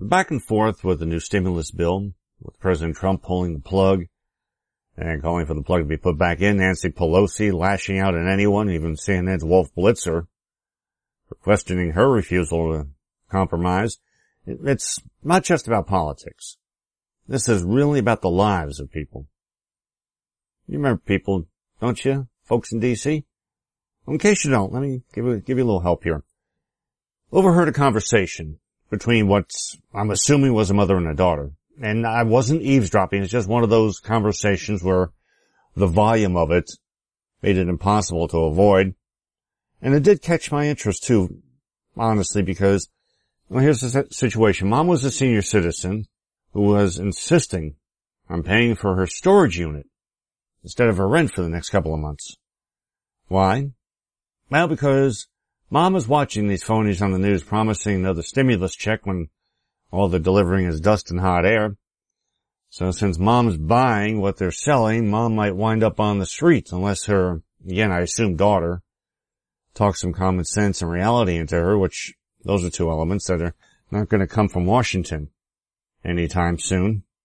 back and forth with the new stimulus bill, with President Trump pulling the plug and calling for the plug to be put back in, Nancy Pelosi lashing out at anyone, even CNN's Wolf Blitzer, for questioning her refusal to compromise. It's not just about politics. This is really about the lives of people. You remember people, don't you, folks in D.C.? In case you don't, let me give you a little help here. Overheard a conversation between what I'm assuming was a mother and a daughter. And I wasn't eavesdropping. It's just one of those conversations where the volume of it made it impossible to avoid. And it did catch my interest too, honestly, because, well, here's the situation. Mom was a senior citizen who was insisting on paying for her storage unit instead of her rent for the next couple of months. Why? Well, because Mom was watching these phonies on the news promising another stimulus check when all they're delivering is dust and hot air. So since Mom's buying what they're selling, Mom might wind up on the streets unless her, again, I assume daughter, talks some common sense and reality into her, which those are two elements that are not going to come from Washington anytime soon.